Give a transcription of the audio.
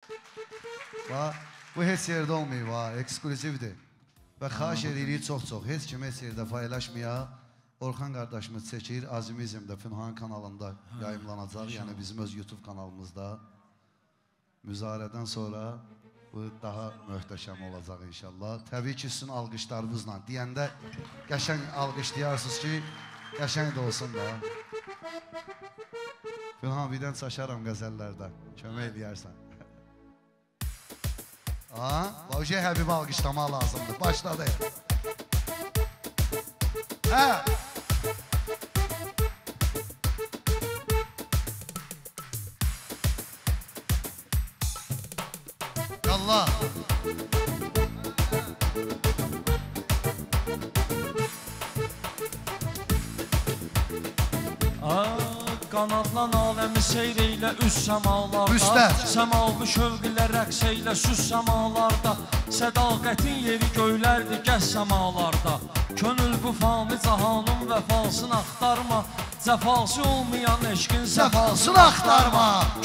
Bu heç yerdə olmayıb, ekskluzivdir. Və xahiş edirik çox-çox, heç kim heç yerdə paylaşmaya. Orxan qardaşımız çəkir, Azimizmdə Fünhan kanalında yayımlanacaq, yəni bizim öz YouTube kanalımızda. Müzarədən sonra bu daha möhtəşəm olacaq inşallah. Təbii ki, sizin alqışlarınızla deyəndə qəşəng alqışlayarsınız ki, qəşəng də olsun da. Fünhan, birdən çaşaram qəzəllərdən, kömək eləyərsən. Bavcıya Həbibi alqışlamaq lazımdır, başladı. Allah. Qanadlan aləmi seyr eylə üst səmalarda, səmalı şövq ilə rəqs eylə süs səmalarda, sədaqətin yeri göylərdir gəz səmalarda. Könül bu fani cahanın vəfasını axtarma, cəfası olmayan eşqin zəfasını axtarma.